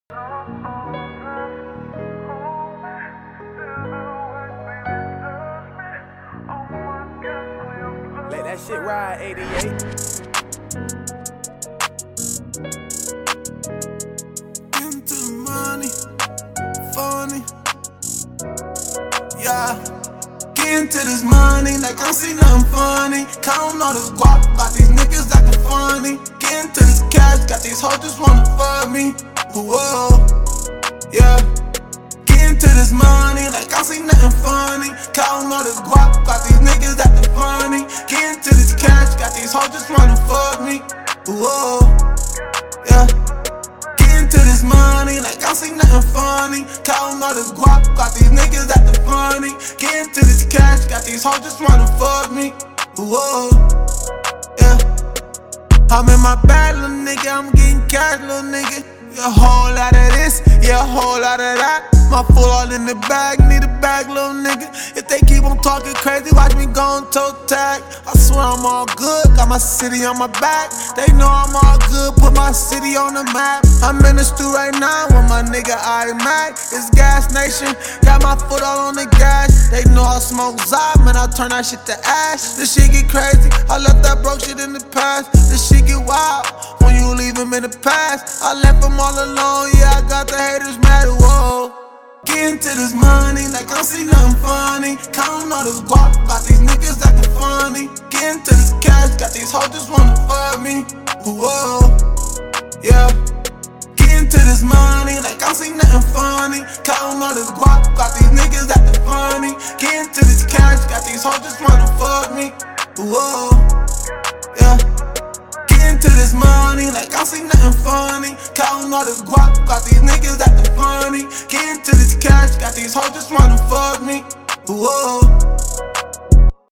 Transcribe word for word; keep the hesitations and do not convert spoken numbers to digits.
Let that shit ride, eighty-eight. Into the money, funny, yeah. Get into this money like I don't see nothing funny. Counting all this guap, got these niggas acting funny. Get into this cash, got these hoes just wanna fuck me. Whoa, yeah. Get into this money like I don't see nothing funny. Counting all this guap, got these niggas acting funny. Get into this cash, got these hoes just wanna fuck me. Whoa, yeah. Into this money like I don't see nothing funny. Counting all this guap, got these niggas acting funny. Get into this cash, got these hoes just wanna fuck me. Whoa, yeah. I'm in my bag, little nigga, I'm getting cash, little nigga. Yeah, a whole lot of this, yeah, a whole lot of that. My foot all in the bag, need a bag, little nigga. If they keep on talking crazy, watch me go on toe tag. I swear I'm all good, got my city on my back. They know I'm all good, put my city on the map. I'm in the stew right now with my nigga iMac. It's Gas Nation, got my foot all on the gas. They know I smoke Zod, man, I turn that shit to ash. This shit get crazy, I left that broke shit in the past. This shit get wild when you leave him in the past. I left him all alone, yeah, I got the haters mad, whoa. Get into this money like I don't see nothing funny. Counting all this guap, got these niggas acting funny. Get into this cash, got these hoes just wanna fuck me. Whoa, yeah. Get into this money like I don't see nothing funny. Counting all this guap, got these niggas acting funny. Get into this cash, got these hoes just wanna fuck me. Whoa, yeah. Into this money like I don't see nothing funny. Counting all this guap, got these niggas acting funny. Get into this cash, got these hoes just wanna fuck me. Whoa.